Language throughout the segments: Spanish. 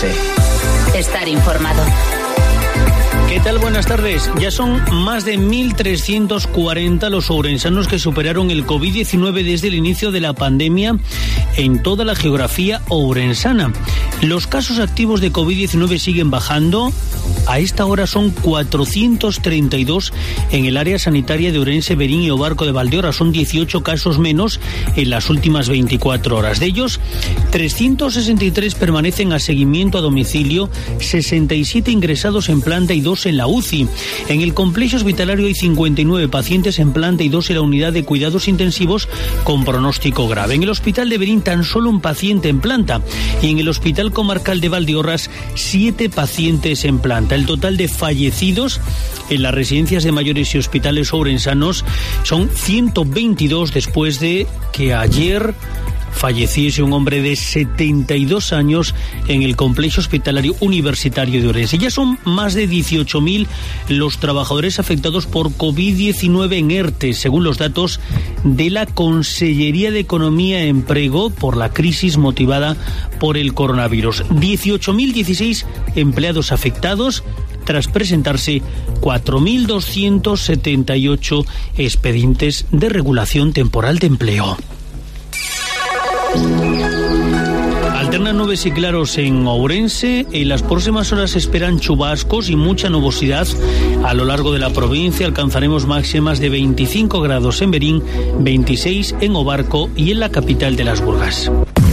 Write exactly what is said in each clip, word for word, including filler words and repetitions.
Ourense. Estar informado. ¿Qué tal? Buenas tardes. Ya son más de mil trescientos cuarenta los ourensanos que superaron el covid diecinueve desde el inicio de la pandemia en toda la geografía ourensana. Los casos activos de covid diecinueve siguen bajando. A esta hora son cuatrocientos treinta y dos en el área sanitaria de Ourense, Verín y Obarco de Valdeorras. Son dieciocho casos menos en las últimas veinticuatro horas. De ellos, trescientos sesenta y tres permanecen a seguimiento a domicilio, sesenta y siete ingresados en planta y dos en la U C I. En el complejo hospitalario hay cincuenta y nueve pacientes en planta y dos en la unidad de cuidados intensivos con pronóstico grave. En el hospital de Verín tan solo un paciente en planta y en el hospital comarcal de Valdeorras siete pacientes en planta. El total de fallecidos en las residencias de mayores y hospitales ourensanos son ciento veintidós después de que ayer falleciese un hombre de setenta y dos años en el complejo hospitalario universitario de Ourense. Ya son más de dieciocho mil los trabajadores afectados por covid diecinueve en ERTE, según los datos de la Consellería de Economía e Empleo por la crisis motivada por el coronavirus. dieciocho mil dieciséis empleados afectados tras presentarse cuatro mil doscientos setenta y ocho expedientes de regulación temporal de empleo. Alternan nubes y claros en Ourense. En las próximas horas se esperan chubascos y mucha nubosidad a lo largo de la provincia. Alcanzaremos máximas de veinticinco grados en Verín, veintiséis en Obarco y en la capital de las Burgas.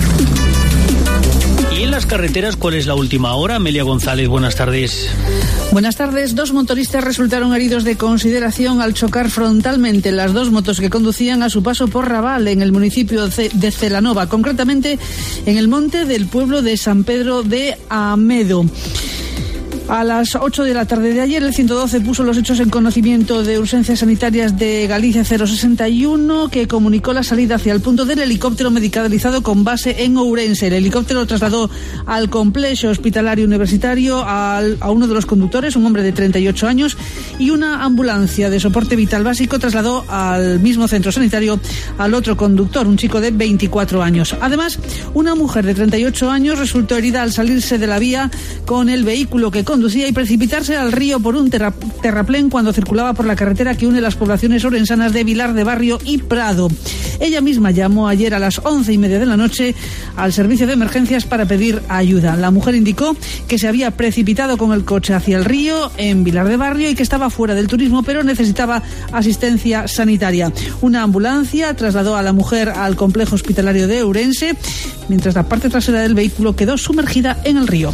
Y en las carreteras, ¿cuál es la última hora? Amelia González, buenas tardes. Buenas tardes. Dos motoristas resultaron heridos de consideración al chocar frontalmente las dos motos que conducían a su paso por Raval, en el municipio de Celanova, concretamente en el monte del pueblo de San Pedro de Amedo. A las ocho de la tarde de ayer, el ciento doce puso los hechos en conocimiento de Urgencias Sanitarias de Galicia cero sesenta y uno, que comunicó la salida hacia el punto del helicóptero medicalizado con base en Ourense. El helicóptero trasladó al complejo hospitalario universitario al, a uno de los conductores, un hombre de treinta y ocho años, y una ambulancia de soporte vital básico trasladó al mismo centro sanitario al otro conductor, un chico de veinticuatro años. Además, una mujer de treinta y ocho años resultó herida al salirse de la vía con el vehículo que conducía y precipitarse al río por un terra, terraplén cuando circulaba por la carretera que une las poblaciones ourensanas de Vilar de Barrio y Prado. Ella misma llamó ayer a las once y media de la noche al servicio de emergencias para pedir ayuda. La mujer indicó que se había precipitado con el coche hacia el río en Vilar de Barrio y que estaba fuera del turismo, pero necesitaba asistencia sanitaria. Una ambulancia trasladó a la mujer al complejo hospitalario de Ourense, mientras la parte trasera del vehículo quedó sumergida en el río.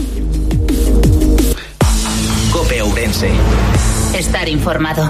COPE Ourense. Estar informado.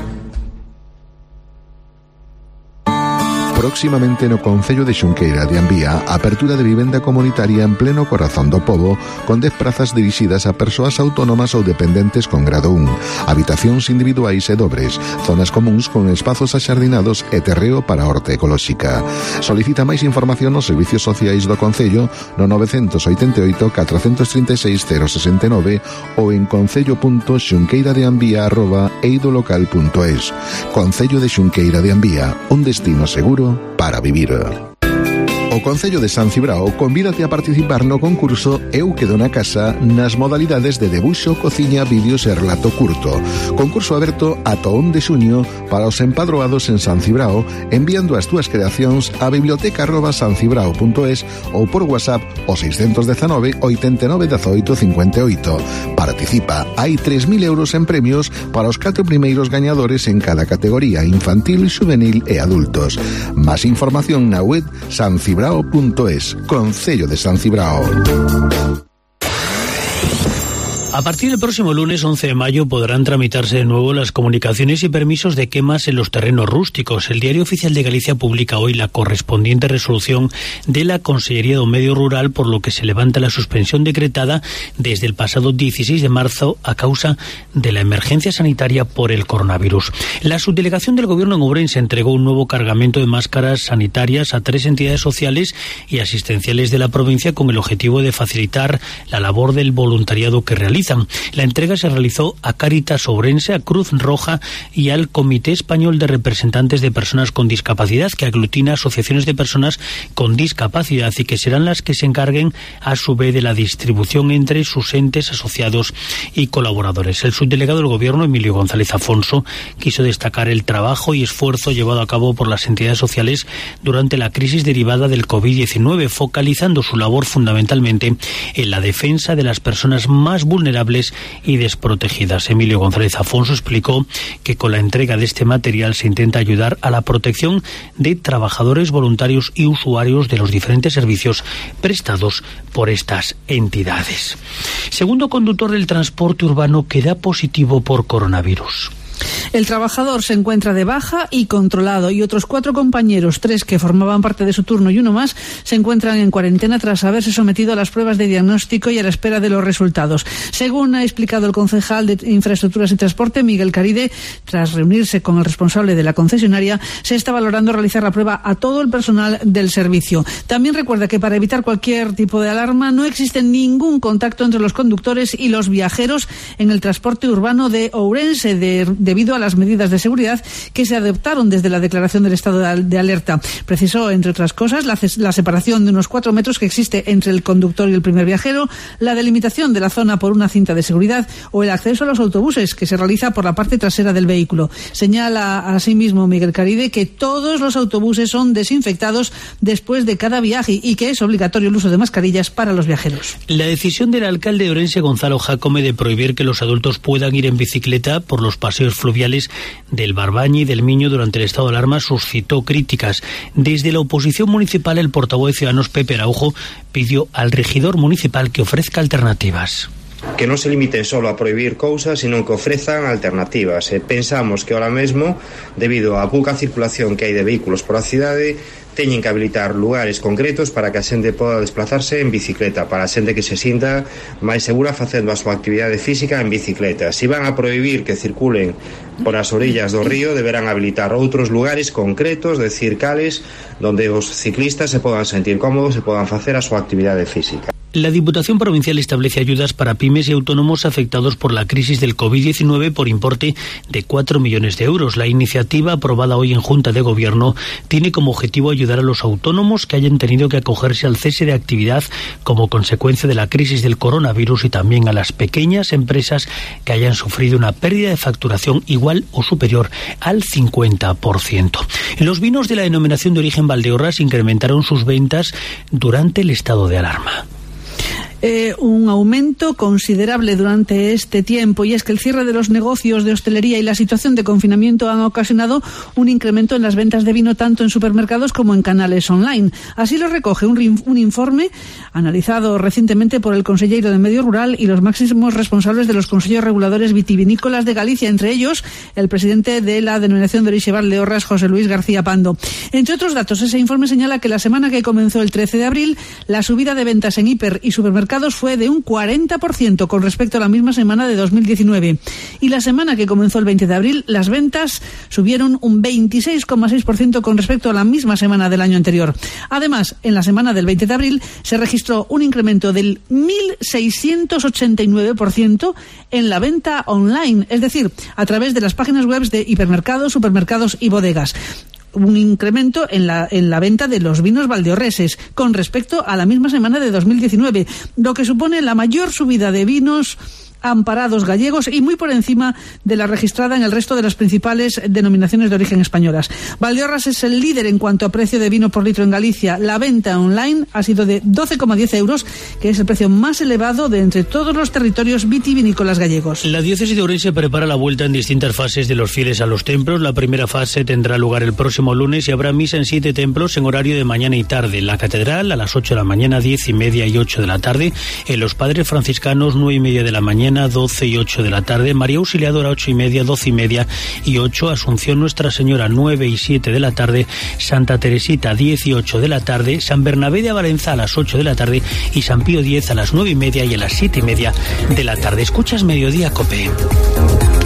Próximamente no Concello de Xunqueira de Ambía, apertura de vivenda comunitaria en pleno corazón do pobo, con dez prazas dirixidas a persoas autónomas ou dependentes con grado un, habitacións individuais e dobres, zonas comúns con espazos axardinados e terreo para horta ecolóxica. Solicita máis información nos servicios sociais do Concello no nove oito oito, catro tres seis, cero seis nove ou en concello punto xunqueiradeambía arroba eidolocal punto es. Concello de Xunqueira de Ambía, un destino seguro para vivir. O Concello de San Cibrao convídate a participar no concurso Eu Quedo na Casa nas modalidades de debuxo, cociña, vídeos e relato curto. Concurso aberto ata o once de xuño para os empadroados en San Cibrao, enviando as túas creacións a biblioteca arroba sancibrao punto es ou por WhatsApp o seis uno nove, oito nove, uno ocho cinco oito. Participa, hai tres mil euros en premios para os catro primeiros gañadores en cada categoría, infantil, xuvenil e adultos. Más información na web sancibrao punto es. Concello de San Cibrao. A partir del próximo lunes once de mayo podrán tramitarse de nuevo las comunicaciones y permisos de quemas en los terrenos rústicos. El Diario Oficial de Galicia publica hoy la correspondiente resolución de la Consellería do Medio Rural, por lo que se levanta la suspensión decretada desde el pasado dieciséis de marzo a causa de la emergencia sanitaria por el coronavirus. La subdelegación del Gobierno en Ourense entregó un nuevo cargamento de máscaras sanitarias a tres entidades sociales y asistenciales de la provincia con el objetivo de facilitar la labor del voluntariado que realiza. realizan. La entrega se realizó a Cáritas Ourense, a Cruz Roja y al Comité Español de Representantes de Personas con Discapacidad, que aglutina asociaciones de personas con discapacidad y que serán las que se encarguen a su vez de la distribución entre sus entes asociados y colaboradores. El subdelegado del Gobierno, Emilio González Afonso, quiso destacar el trabajo y esfuerzo llevado a cabo por las entidades sociales durante la crisis derivada del COVID diecinueve, focalizando su labor fundamentalmente en la defensa de las personas más vulnerables y desprotegidas. Emilio González Afonso explicó que con la entrega de este material se intenta ayudar a la protección de trabajadores, voluntarios y usuarios de los diferentes servicios prestados por estas entidades. Segundo conductor del transporte urbano que da positivo por coronavirus. El trabajador se encuentra de baja y controlado y otros cuatro compañeros, tres que formaban parte de su turno y uno más, se encuentran en cuarentena tras haberse sometido a las pruebas de diagnóstico y a la espera de los resultados. Según ha explicado el concejal de Infraestructuras y Transporte, Miguel Caride, tras reunirse con el responsable de la concesionaria, se está valorando realizar la prueba a todo el personal del servicio. También recuerda que para evitar cualquier tipo de alarma no existe ningún contacto entre los conductores y los viajeros en el transporte urbano de Ourense, de, debido a las medidas de seguridad que se adoptaron desde la declaración del estado de alerta. Precisó, entre otras cosas, la, la separación de unos cuatro metros que existe entre el conductor y el primer viajero, la delimitación de la zona por una cinta de seguridad o el acceso a los autobuses, que se realiza por la parte trasera del vehículo. Señala asimismo Miguel Caride que todos los autobuses son desinfectados después de cada viaje y que es obligatorio el uso de mascarillas para los viajeros. La decisión del alcalde de Ourense, Gonzalo Jácome, de prohibir que los adultos puedan ir en bicicleta por los paseos fluviales del Barbañi y del Miño durante el estado de alarma suscitó críticas. Desde la oposición municipal, el portavoz de Ciudadanos, Pepe Araujo, pidió al regidor municipal que ofrezca alternativas. Que non se limiten solo a prohibir cousas, sino que ofrezan alternativas. E pensamos que ahora mesmo, debido á pouca circulación que hai de vehículos por a cidade, teñen que habilitar lugares concretos para que a xente poda desplazarse en bicicleta, para a xente que se sinta máis segura facendo a súa actividade física en bicicleta. Se van a prohibir que circulen por as orillas do río, deberán habilitar outros lugares concretos, de circales, donde os ciclistas se podan sentir cómodos e podan facer a súa actividade física. La Diputación Provincial establece ayudas para pymes y autónomos afectados por la crisis del COVID diecinueve por importe de cuatro millones de euros. La iniciativa, aprobada hoy en Junta de Gobierno, tiene como objetivo ayudar a los autónomos que hayan tenido que acogerse al cese de actividad como consecuencia de la crisis del coronavirus y también a las pequeñas empresas que hayan sufrido una pérdida de facturación igual o superior al cincuenta por ciento. Los vinos de la denominación de origen Valdeorras incrementaron sus ventas durante el estado de alarma. Eh, un aumento considerable durante este tiempo, y es que el cierre de los negocios de hostelería y la situación de confinamiento han ocasionado un incremento en las ventas de vino tanto en supermercados como en canales online. Así lo recoge un, un informe analizado recientemente por el consejero de Medio Rural y los máximos responsables de los consejos reguladores vitivinícolas de Galicia, entre ellos el presidente de la denominación de origen Valdeorras, José Luis García Pando. Entre otros datos, ese informe señala que la semana que comenzó el trece de abril, la subida de ventas en hiper y supermercados fue de un cuarenta por ciento con respecto a la misma semana de dos mil diecinueve. Y la semana que comenzó el veinte de abril, las ventas subieron un veintiséis coma seis por ciento con respecto a la misma semana del año anterior. Además, en la semana del veinte de abril se registró un incremento del mil seiscientos ochenta y nueve por ciento en la venta online, es decir, a través de las páginas web de hipermercados, supermercados y bodegas. Un incremento en la, en la venta de los vinos valdeorreses con respecto a la misma semana de dos mil diecinueve, lo que supone la mayor subida de vinos amparados gallegos y muy por encima de la registrada en el resto de las principales denominaciones de origen españolas. Valdeorras es el líder en cuanto a precio de vino por litro en Galicia. La venta online ha sido de doce coma diez euros, que es el precio más elevado de entre todos los territorios vitivinícolas gallegos. La diócesis de Ourense prepara la vuelta en distintas fases de los fieles a los templos. La primera fase tendrá lugar el próximo lunes y habrá misa en siete templos en horario de mañana y tarde. En la catedral a las ocho de la mañana, diez y media y ocho de la tarde. En los padres franciscanos, nueve y media de la mañana, doce y ocho de la tarde, María Auxiliadora ocho y media, doce y media y ocho, Asunción Nuestra Señora nueve y siete de la tarde, Santa Teresita diez y ocho de la tarde, San Bernabé de Avalenza a las ocho de la tarde y San Pío diez a las nueve y media y a las siete y media de la tarde. Escuchas Mediodía Cope.